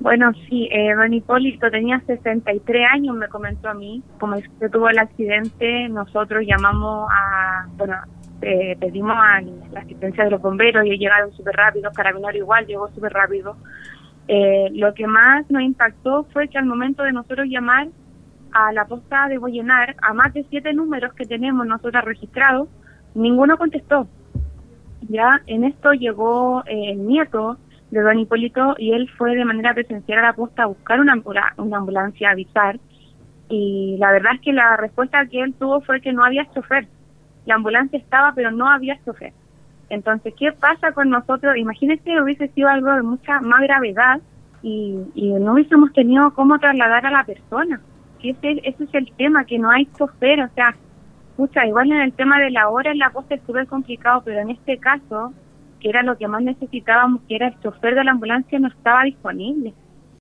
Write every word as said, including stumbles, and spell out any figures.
Bueno, sí, eh, don Hipólito tenía sesenta y tres años, me comentó a mí. Como se tuvo el accidente, nosotros llamamos a, bueno, eh, pedimos a la asistencia de los bomberos y llegaron súper rápido, Carabineros igual llegó súper rápido. Eh, lo que más nos impactó fue que al momento de nosotros llamar a la posta de Bollenar, a más de siete números que tenemos nosotros registrados, ninguno contestó. Ya en esto llegó eh, el nieto de don Hipólito y él fue de manera presencial a la posta a buscar una, ambula- una ambulancia, a avisar, y la verdad es que la respuesta que él tuvo fue que no había chofer. La ambulancia estaba, pero no había chofer. Entonces, ¿qué pasa con nosotros? Imagínense que hubiese sido algo de mucha más gravedad y, y no hubiésemos tenido cómo trasladar a la persona. Que ese, ese es el tema, que no hay chofer. O sea, pucha, igual en el tema de la hora en la posta es súper complicado, pero en este caso, que era lo que más necesitábamos, que era el chofer de la ambulancia, no estaba disponible.